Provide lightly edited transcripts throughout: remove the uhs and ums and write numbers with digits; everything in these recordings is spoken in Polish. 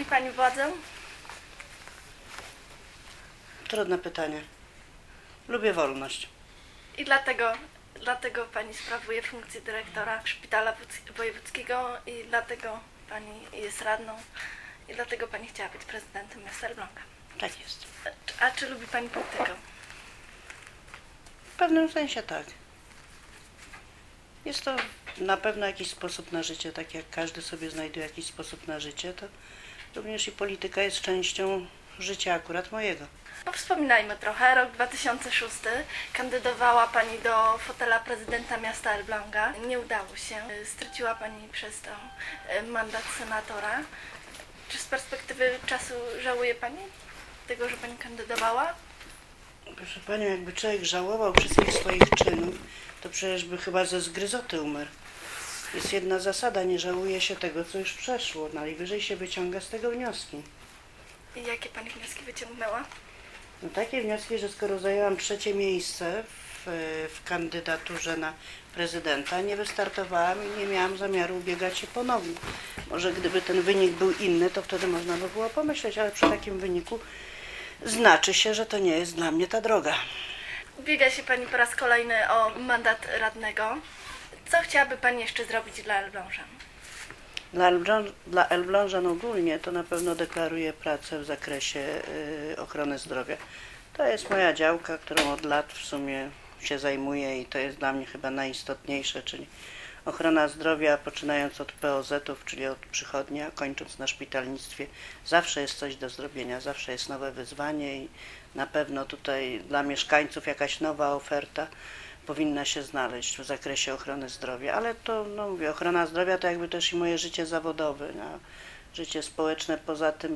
Pani władzę? Trudne pytanie. Lubię wolność. I dlatego Pani sprawuje funkcję dyrektora szpitala wojewódzkiego i dlatego Pani jest radną i dlatego Pani chciała być prezydentem miasta Elbląga. Tak jest. A czy lubi Pani politykę? W pewnym sensie tak. Jest to na pewno jakiś sposób na życie, tak jak każdy sobie znajduje jakiś sposób na życie, to również i polityka jest częścią życia akurat mojego. No wspominajmy trochę. Rok 2006. Kandydowała Pani do fotela prezydenta miasta Elbląga. Nie udało się. Straciła Pani przez to mandat senatora. Czy z perspektywy czasu żałuje Pani tego, że Pani kandydowała? Proszę Panią, jakby człowiek żałował wszystkich swoich czynów, to przecież by chyba ze zgryzoty umarł. Jest jedna zasada, nie żałuje się tego, co już przeszło. Najwyżej się wyciąga z tego wnioski. I jakie Pani wnioski wyciągnęła? No takie wnioski, że skoro zajęłam 3. miejsce w kandydaturze na prezydenta, nie wystartowałam i nie miałam zamiaru ubiegać się ponownie. Może gdyby ten wynik był inny, to wtedy można by było pomyśleć, ale przy takim wyniku znaczy się, że to nie jest dla mnie ta droga. Ubiega się Pani po raz kolejny o mandat radnego. Co chciałaby Pani jeszcze zrobić dla Elblążan? Dla Elblążan ogólnie to na pewno deklaruję pracę w zakresie ochrony zdrowia. To jest moja działka, którą od lat w sumie się zajmuję i to jest dla mnie chyba najistotniejsze, czyli ochrona zdrowia, poczynając od POZ-ów, czyli od przychodni, a kończąc na szpitalnictwie. Zawsze jest coś do zrobienia, zawsze jest nowe wyzwanie i na pewno tutaj dla mieszkańców jakaś nowa oferta powinna się znaleźć w zakresie ochrony zdrowia, ale to, no mówię, ochrona zdrowia to jakby też i moje życie zawodowe, no, życie społeczne, poza tym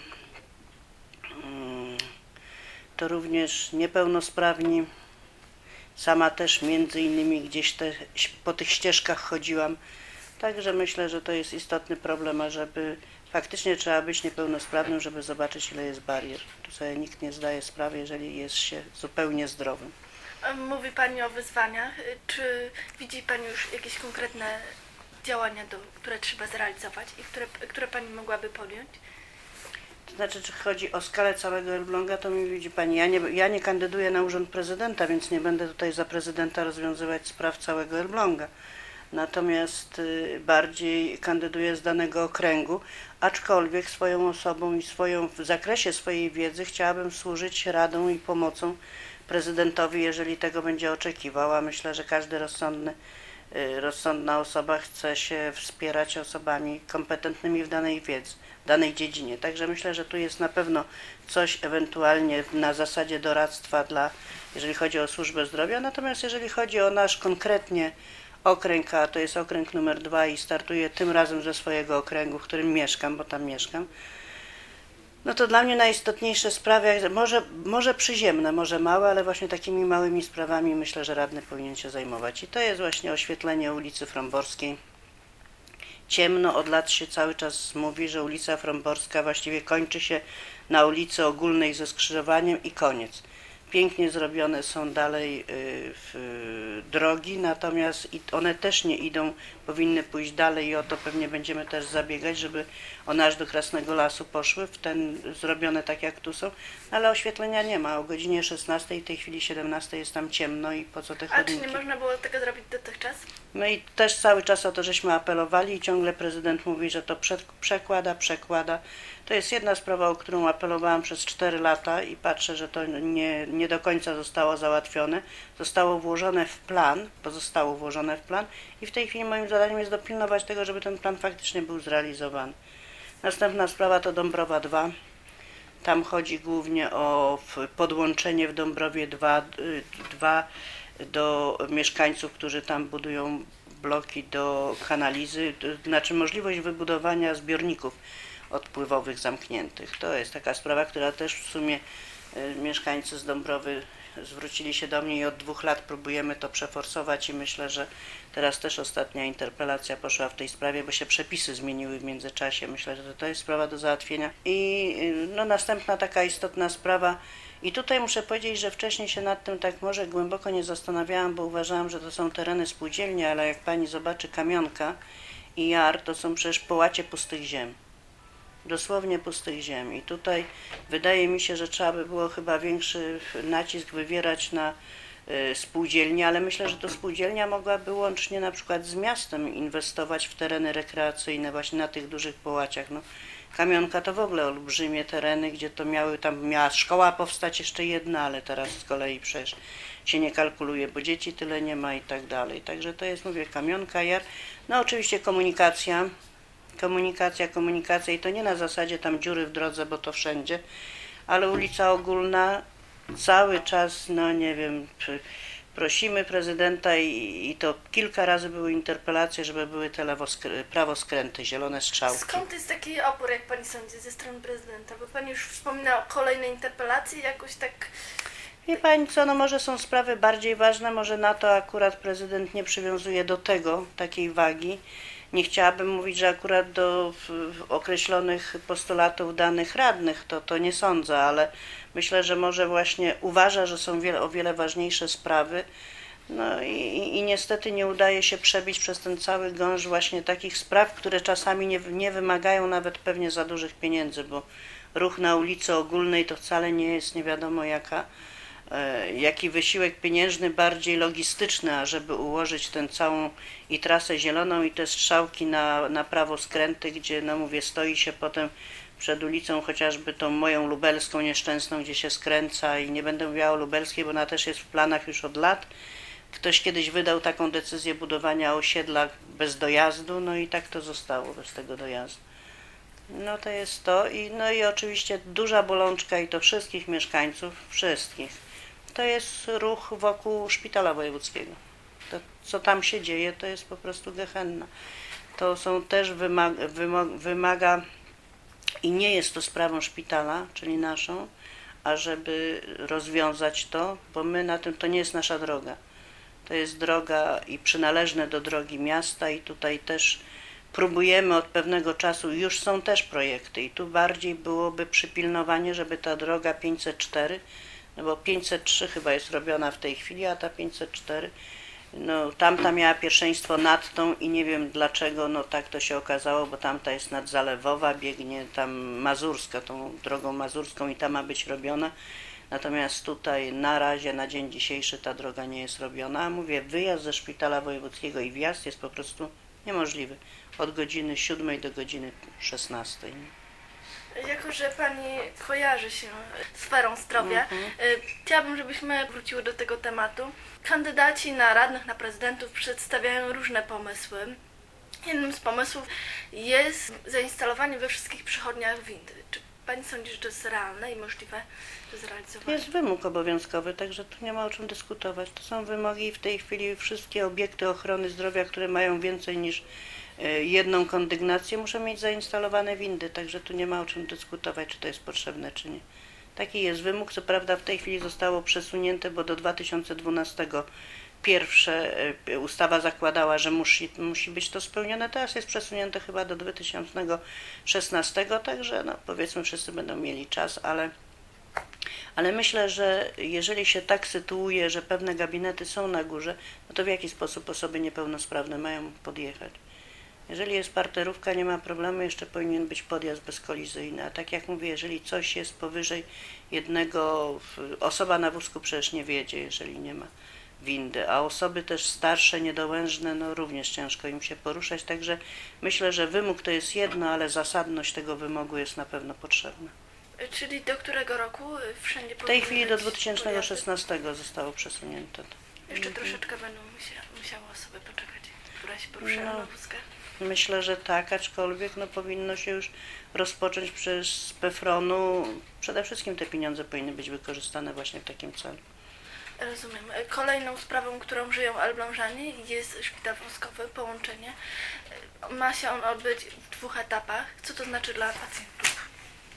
to również niepełnosprawni, sama też między innymi gdzieś po tych ścieżkach chodziłam, także myślę, że to jest istotny problem, ażeby faktycznie trzeba być niepełnosprawnym, żeby zobaczyć, ile jest barier. Tu sobie nikt nie zdaje sprawy, jeżeli jest się zupełnie zdrowym. Mówi Pani o wyzwaniach. Czy widzi Pani już jakieś konkretne działania, które trzeba zrealizować i które Pani mogłaby podjąć? To znaczy, czy chodzi o skalę całego Elbląga, to mi widzi Pani, ja nie kandyduję na urząd prezydenta, więc nie będę tutaj za prezydenta rozwiązywać spraw całego Elbląga. Natomiast bardziej kandyduję z danego okręgu, aczkolwiek swoją osobą i w zakresie swojej wiedzy chciałabym służyć radą i pomocą prezydentowi, jeżeli tego będzie oczekiwał, a myślę, że każdy rozsądna osoba chce się wspierać osobami kompetentnymi w danej wiedzy, w danej dziedzinie. Także myślę, że tu jest na pewno coś ewentualnie na zasadzie doradztwa jeżeli chodzi o służbę zdrowia, natomiast jeżeli chodzi o nasz konkretnie okręg, a to jest okręg numer 2 i startuję tym razem ze swojego okręgu, w którym mieszkam, bo tam mieszkam, no to dla mnie najistotniejsze sprawy, może przyziemne, może małe, ale właśnie takimi małymi sprawami myślę, że radny powinien się zajmować. I to jest właśnie oświetlenie ulicy Fromborskiej. Ciemno, od lat się cały czas mówi, że ulica Fromborska właściwie kończy się na ulicy Ogólnej ze skrzyżowaniem i koniec. Pięknie zrobione są dalej drogi, natomiast one też nie idą, powinny pójść dalej i o to pewnie będziemy też zabiegać, żeby one aż do Krasnego Lasu poszły, zrobione tak jak tu są, ale oświetlenia nie ma. O godzinie 16, w tej chwili 17 jest tam ciemno i po co te chodniki? A czy nie można było tego zrobić dotychczas? No i też cały czas o to, żeśmy apelowali i ciągle prezydent mówi, że to przekłada. To jest jedna sprawa, o którą apelowałam przez 4 lata i patrzę, że to nie do końca zostało załatwione. Pozostało włożone w plan i w tej chwili moim zadaniem jest dopilnować tego, żeby ten plan faktycznie był zrealizowany. Następna sprawa to Dąbrowa 2. Tam chodzi głównie o podłączenie w Dąbrowie 2 do mieszkańców, którzy tam budują bloki do kanalizy, znaczy możliwość wybudowania zbiorników odpływowych zamkniętych. To jest taka sprawa, która też w sumie mieszkańcy z Dąbrowy zwrócili się do mnie i od 2 lat próbujemy to przeforsować i myślę, że teraz też ostatnia interpelacja poszła w tej sprawie, bo się przepisy zmieniły w międzyczasie. Myślę, że to jest sprawa do załatwienia. I no, następna taka istotna sprawa, i tutaj muszę powiedzieć, że wcześniej się nad tym tak może głęboko nie zastanawiałam, bo uważałam, że to są tereny spółdzielni, ale jak Pani zobaczy Kamionka i Jar, to są przecież połacie pustych ziem. dosłownie pustych ziem. I tutaj wydaje mi się, że trzeba by było chyba większy nacisk wywierać na spółdzielnie, ale myślę, że to spółdzielnia mogłaby łącznie na przykład z miastem inwestować w tereny rekreacyjne właśnie na tych dużych połaciach. No, Kamionka to w ogóle olbrzymie tereny, gdzie to miała szkoła powstać jeszcze jedna, ale teraz z kolei przecież się nie kalkuluje, bo dzieci tyle nie ma i tak dalej. Także to jest, mówię, Kamionka, Jar. No oczywiście komunikacja i to nie na zasadzie tam dziury w drodze, bo to wszędzie, ale ulica Ogólna cały czas, no nie wiem, prosimy prezydenta i to kilka razy były interpelacje, żeby były te prawoskręty, zielone strzałki. Skąd jest taki opór, jak pani sądzi, ze strony prezydenta? Bo pani już wspominała o kolejnej interpelacji, jakoś tak... Wie pani co, no może są sprawy bardziej ważne, może na to akurat prezydent nie przywiązuje do tego takiej wagi. Nie chciałabym mówić, że akurat do określonych postulatów danych radnych, to nie sądzę, ale myślę, że może właśnie uważa, że są o wiele ważniejsze sprawy. No i niestety nie udaje się przebić przez ten cały gąszcz właśnie takich spraw, które czasami nie wymagają nawet pewnie za dużych pieniędzy, bo ruch na ulicy Ogólnej to wcale nie jest nie wiadomo jaki wysiłek pieniężny, bardziej logistyczny, ażeby ułożyć tę całą i trasę zieloną i te strzałki na prawoskręty, gdzie, no mówię, stoi się potem przed ulicą chociażby tą moją lubelską nieszczęsną, gdzie się skręca i nie będę mówiła o lubelskiej, bo ona też jest w planach już od lat. Ktoś kiedyś wydał taką decyzję budowania osiedla bez dojazdu, no i tak to zostało, bez tego dojazdu. No to jest to no i oczywiście duża bolączka i to wszystkich mieszkańców, wszystkich. To jest ruch wokół szpitala wojewódzkiego. To, co tam się dzieje, to jest po prostu gehenna. To są też wymaga i nie jest to sprawą szpitala, czyli naszą, ażeby rozwiązać to, bo my na tym, to nie jest nasza droga. To jest droga i przynależne do drogi miasta i tutaj też próbujemy od pewnego czasu, już są też projekty i tu bardziej byłoby przypilnowanie, żeby ta droga 504, no bo 503 chyba jest robiona w tej chwili, a ta 504, no tamta miała pierwszeństwo nad tą i nie wiem dlaczego, no tak to się okazało, bo tamta jest nadzalewowa, biegnie tam mazurska, tą drogą mazurską i ta ma być robiona. Natomiast tutaj na razie, na dzień dzisiejszy ta droga nie jest robiona. A mówię, wyjazd ze szpitala wojewódzkiego i wjazd jest po prostu niemożliwy. Od godziny 7 do godziny 16. Jako że pani kojarzy się z sferą zdrowia, chciałabym, żebyśmy wróciły do tego tematu. Kandydaci na radnych, na prezydentów przedstawiają różne pomysły. Jednym z pomysłów jest zainstalowanie we wszystkich przychodniach windy. Czy pani sądzi, że to jest realne i możliwe do zrealizowania? To jest wymóg obowiązkowy, także tu nie ma o czym dyskutować. To są wymogi i w tej chwili wszystkie obiekty ochrony zdrowia, które mają więcej niż jedną kondygnację, muszą mieć zainstalowane windy, także tu nie ma o czym dyskutować, czy to jest potrzebne, czy nie. Taki jest wymóg, co prawda w tej chwili zostało przesunięte, bo do 2012 pierwsze ustawa zakładała, że musi być to spełnione, teraz jest przesunięte chyba do 2016, także no, powiedzmy wszyscy będą mieli czas, ale myślę, że jeżeli się tak sytuuje, że pewne gabinety są na górze, no to w jaki sposób osoby niepełnosprawne mają podjechać? Jeżeli jest parterówka, nie ma problemu, jeszcze powinien być podjazd bezkolizyjny, a tak jak mówię, jeżeli coś jest powyżej jednego, osoba na wózku przecież nie wjedzie, jeżeli nie ma windy, a osoby też starsze, niedołężne, no również ciężko im się poruszać, także myślę, że wymóg to jest jedno, ale zasadność tego wymogu jest na pewno potrzebna. Czyli do którego roku wszędzie W tej chwili do 2016 zostało przesunięte. Jeszcze troszeczkę będą musiały osoby poczekać, które się poruszają na wózkach. Myślę, że tak, aczkolwiek no, powinno się już rozpocząć przez PFRON-u. Przede wszystkim te pieniądze powinny być wykorzystane właśnie w takim celu. Rozumiem. Kolejną sprawą, którą żyją Elblążanie, jest szpital wojskowy, połączenie. Ma się on odbyć w 2 etapach. Co to znaczy dla pacjentów?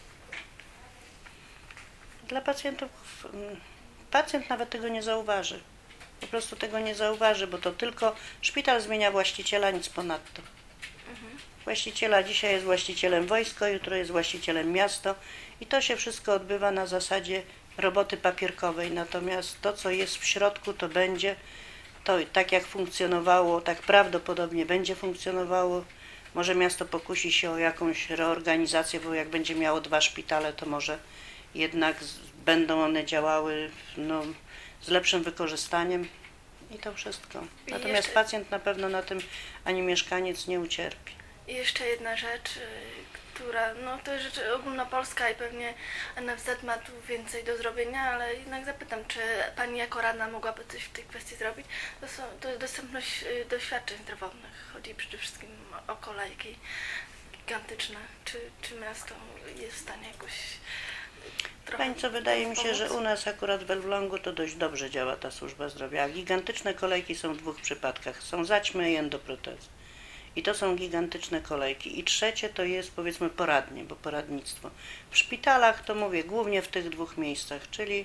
Dla pacjentów, pacjent nawet tego nie zauważy. Po prostu tego nie zauważy, bo to tylko szpital zmienia właściciela, nic ponadto. Właściciela dzisiaj jest właścicielem wojsko, jutro jest właścicielem miasto i to się wszystko odbywa na zasadzie roboty papierkowej, natomiast to, co jest w środku, to będzie, to tak jak funkcjonowało, tak prawdopodobnie będzie funkcjonowało Może miasto pokusi się o jakąś reorganizację, bo jak będzie miało 2 szpitale, to może jednak będą one działały no, z lepszym wykorzystaniem i to wszystko. Natomiast jeszcze- pacjent na pewno na tym ani mieszkaniec nie ucierpi. I jeszcze jedna rzecz, która, no to jest rzecz ogólnopolska i pewnie NFZ ma tu więcej do zrobienia, ale jednak zapytam, czy Pani jako radna mogłaby coś w tej kwestii zrobić? To jest dostępność do świadczeń zdrowotnych. Chodzi przede wszystkim o kolejki gigantyczne. Czy miasto jest w stanie jakoś trochę Pani co, wydaje mi się, że pomóc? u nas akurat w Elblągu to dość dobrze działa ta służba zdrowia. Gigantyczne kolejki są w 2 przypadkach. Są zaćmy i endoprotezy. I to są gigantyczne kolejki. I trzecie to jest powiedzmy poradnie, bo poradnictwo. W szpitalach to mówię głównie w tych 2 miejscach,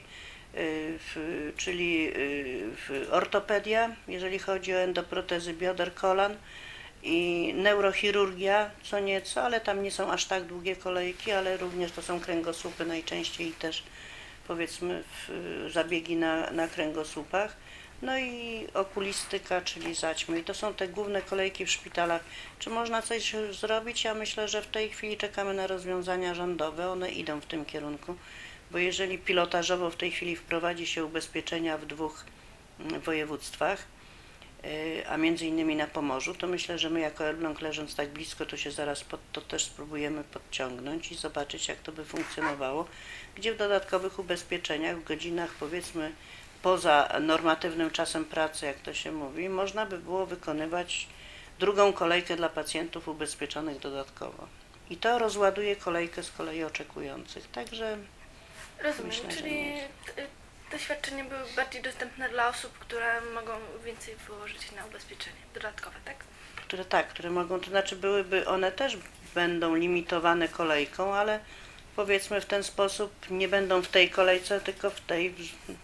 czyli ortopedia, jeżeli chodzi o endoprotezy bioder, kolan i neurochirurgia co nieco, ale tam nie są aż tak długie kolejki, ale również to są kręgosłupy najczęściej i też powiedzmy zabiegi na kręgosłupach. No i okulistyka, czyli zaćmy. I to są te główne kolejki w szpitalach. Czy można coś zrobić? Ja myślę, że w tej chwili czekamy na rozwiązania rządowe. One idą w tym kierunku, bo jeżeli pilotażowo w tej chwili wprowadzi się ubezpieczenia w 2 województwach, a między innymi na Pomorzu, to myślę, że my jako Elbląg, leżąc tak blisko, to się zaraz pod to też spróbujemy podciągnąć i zobaczyć, jak to by funkcjonowało, gdzie w dodatkowych ubezpieczeniach, w godzinach powiedzmy poza normatywnym czasem pracy, jak to się mówi, można by było wykonywać 2. kolejkę dla pacjentów ubezpieczonych dodatkowo. I to rozładuje kolejkę z kolei oczekujących. Także Rozumiem, myślę, że czyli nie. te świadczenia były bardziej dostępne dla osób, które mogą więcej wyłożyć na ubezpieczenie dodatkowe, tak? które mogą, to znaczy one też będą limitowane kolejką, ale powiedzmy w ten sposób nie będą w tej kolejce, tylko w tej,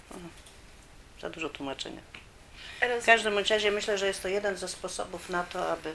za dużo tłumaczenia. W Rozumiem. każdym razie myślę, że jest to jeden ze sposobów na to, aby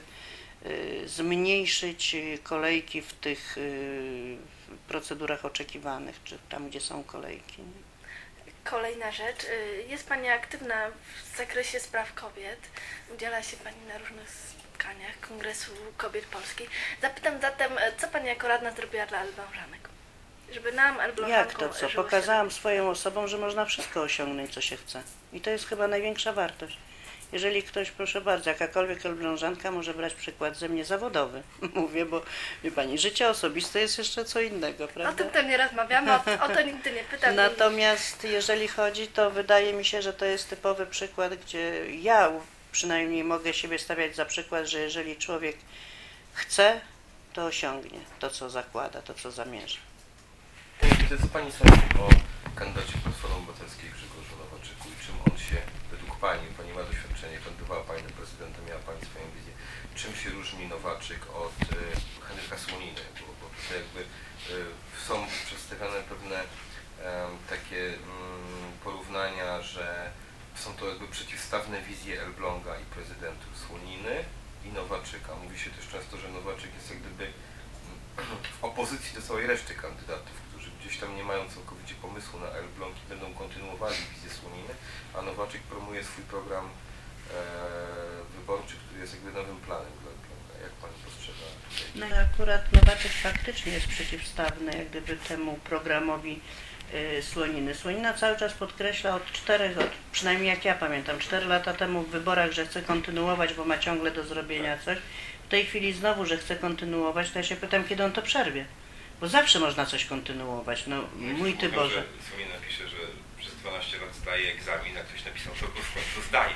zmniejszyć kolejki w tych procedurach oczekiwanych, czy tam, gdzie są kolejki. Kolejna rzecz. Jest Pani aktywna w zakresie spraw kobiet. Udziela się Pani na różnych spotkaniach Kongresu Kobiet Polskich. Zapytam zatem, co Pani jako radna zrobiła dla Elblążanek? Żeby nam, Elblążankom, Jak to co? żyło się Pokazałam swoją osobą, że można wszystko osiągnąć, co się chce. I to jest chyba największa wartość. Jeżeli ktoś, proszę bardzo, jakakolwiek Elblążanka może brać przykład ze mnie zawodowy. Mówię, bo wie Pani, życie osobiste jest jeszcze co innego, O prawda? tym to nie rozmawiamy, o to nigdy nie pytam. Natomiast jeżeli chodzi, to wydaje mi się, że to jest typowy przykład, gdzie ja przynajmniej mogę siebie stawiać za przykład, że jeżeli człowiek chce, to osiągnie to, co zakłada, to, co zamierza. Co Pani sądzi o kandydacie Platformy Obywatelskiej Grzegorzu Nowaczyku i czym on się, według Pani ma doświadczenie, kandydowała Pani na prezydenta, miała Pani swoją wizję, czym się różni Nowaczyk od Henryka Słoniny, bo to jakby są przedstawiane pewne takie porównania, że są to jakby przeciwstawne wizje Elbląga i prezydentów Słoniny i Nowaczyka. Mówi się też często, że Nowaczyk jest jak gdyby w opozycji do całej reszty kandydatów, którzy gdzieś tam nie mają całkowicie pomysłu na Elbląg i będą kontynuowali wizję Słoniny, a Nowaczyk promuje swój program wyborczy, który jest jakby nowym planem dla Elbląga. Jak Pani postrzega tutaj? No akurat Nowaczyk faktycznie jest przeciwstawny jak gdyby temu programowi Słoniny. Słonina cały czas podkreśla od przynajmniej jak ja pamiętam, 4 lata temu w wyborach, że chce kontynuować, bo ma ciągle do zrobienia coś. W tej chwili znowu, że chce kontynuować, to ja się pytam, kiedy on to przerwie. Bo zawsze można coś kontynuować. No mój Ty Boże. Słonina napisze, że przez 12 lat zdaje egzamin, a ktoś napisał, że go w końcu zdaje.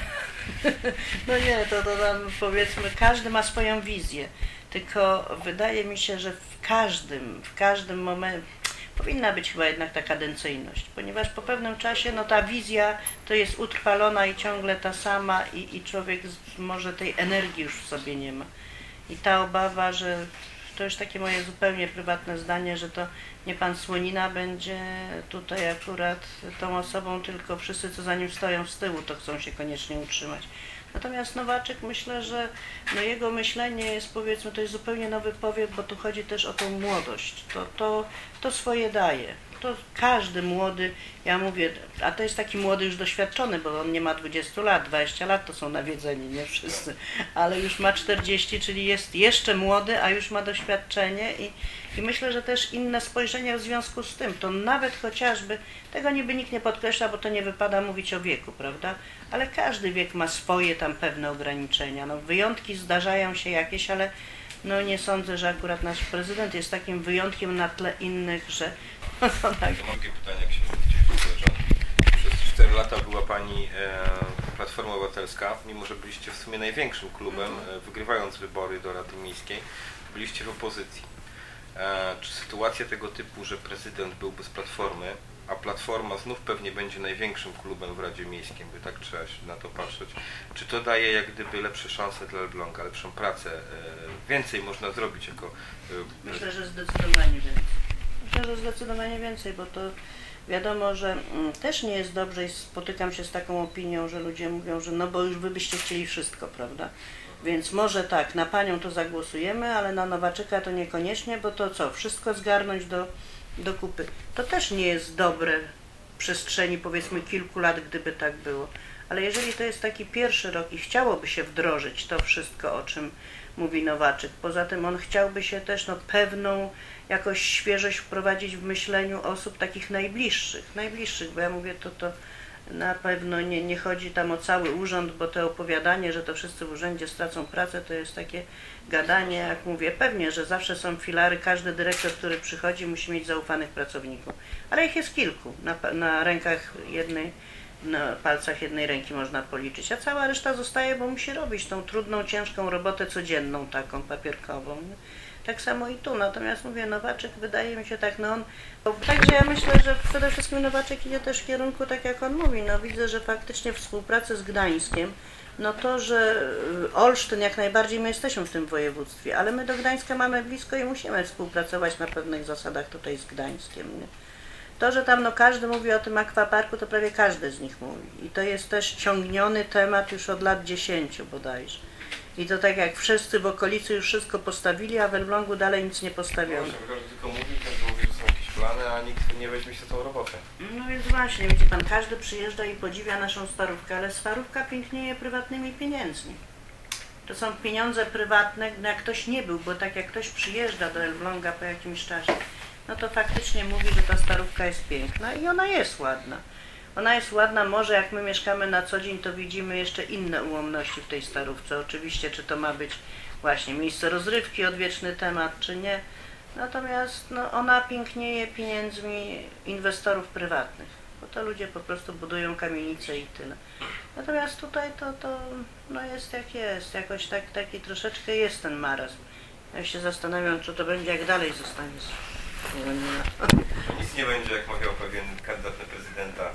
No nie, to tam powiedzmy, każdy ma swoją wizję. Tylko wydaje mi się, że w każdym momencie powinna być chyba jednak ta kadencyjność, ponieważ po pewnym czasie no ta wizja to jest utrwalona i ciągle ta sama i człowiek może tej energii już w sobie nie ma. I ta obawa, że to już takie moje zupełnie prywatne zdanie, że to nie pan Słonina będzie tutaj akurat tą osobą, tylko wszyscy, co za nim stoją z tyłu, to chcą się koniecznie utrzymać. Natomiast Nowaczyk, myślę, że no jego myślenie jest, powiedzmy, to jest zupełnie nowy powiew, bo tu chodzi też o tą młodość. To swoje daje. to każdy młody, ja mówię, a to jest taki młody już doświadczony, bo on nie ma 20 lat, 20 lat to są nawiedzeni, nie wszyscy, ale już ma 40, czyli jest jeszcze młody, a już ma doświadczenie i myślę, że też inne spojrzenie w związku z tym, to nawet chociażby, tego niby nikt nie podkreśla, bo to nie wypada mówić o wieku, prawda, ale każdy wiek ma swoje tam pewne ograniczenia, no wyjątki zdarzają się jakieś, ale no nie sądzę, że akurat nasz prezydent jest takim wyjątkiem na tle innych, że no tak. Mogę pytania, jak się mówi, koleżanki. Przez 4 lata była Pani Platforma Obywatelska, mimo że byliście w sumie największym klubem, wygrywając wybory do Rady Miejskiej, byliście w opozycji. Czy sytuacja tego typu, że prezydent byłby z Platformy, a Platforma znów pewnie będzie największym klubem w Radzie Miejskiej, by tak trzeba się na to patrzeć, czy to daje jak gdyby lepsze szanse dla Elbląga, lepszą pracę, więcej można zrobić jako... Myślę, że zdecydowanie więcej. Myślę, że zdecydowanie więcej, bo to wiadomo, że też nie jest dobrze i spotykam się z taką opinią, że ludzie mówią, że no bo już wy byście chcieli wszystko, prawda? Więc może tak, na panią to zagłosujemy, ale na Nowaczyka to niekoniecznie, bo to co, wszystko zgarnąć do kupy. To też nie jest dobre w przestrzeni powiedzmy kilku lat, gdyby tak było. Ale jeżeli to jest taki pierwszy rok i chciałoby się wdrożyć to wszystko, o czym mówi Nowaczyk, poza tym on chciałby się też pewną jakoś świeżość wprowadzić w myśleniu osób takich najbliższych, bo ja mówię, to na pewno nie chodzi tam o cały urząd, bo to opowiadanie, że to wszyscy w urzędzie stracą pracę, to jest takie gadanie, jak mówię, pewnie, że zawsze są filary, każdy dyrektor, który przychodzi, musi mieć zaufanych pracowników, ale ich jest kilku, na rękach jednej, na palcach jednej ręki można policzyć, a cała reszta zostaje, bo musi robić tą trudną, ciężką robotę codzienną, taką papierkową. Nie? Tak samo i tu, natomiast mówię, Nowaczyk wydaje mi się tak, no on, także ja myślę, że przede wszystkim Nowaczyk idzie też w kierunku, tak jak on mówi, no widzę, że faktycznie współpracy z Gdańskiem, no to, że Olsztyn jak najbardziej my jesteśmy w tym województwie, ale my do Gdańska mamy blisko i musimy współpracować na pewnych zasadach tutaj z Gdańskiem, nie? To, że tam no każdy mówi o tym akwaparku, to prawie każdy z nich mówi i to jest też ciągniony temat już od lat 10 bodajże. I to tak jak wszyscy w okolicy już wszystko postawili, a w Elblągu dalej nic nie postawiono. Każdy tylko mówi, że są jakieś plany, a nikt nie weźmie się tą robotę. No więc właśnie, widzi pan, każdy przyjeżdża i podziwia naszą Starówkę, ale Starówka pięknieje prywatnymi pieniędzmi. To są pieniądze prywatne, jak ktoś nie był, bo tak jak ktoś przyjeżdża do Elbląga po jakimś czasie, no to faktycznie mówi, że ta Starówka jest piękna i ona jest ładna. Ona jest ładna, może jak my mieszkamy na co dzień, to widzimy jeszcze inne ułomności w tej Starówce. Oczywiście, czy to ma być właśnie miejsce rozrywki, odwieczny temat, czy nie. Natomiast no, ona pięknieje pieniędzmi inwestorów prywatnych, bo to ludzie po prostu budują kamienice i tyle. Natomiast tutaj to no jest jak jest, jakoś taki troszeczkę jest ten marazm. Ja się zastanawiam, czy to będzie jak dalej zostanie. Nic nie będzie, jak mawiał pewien kandydat na prezydenta,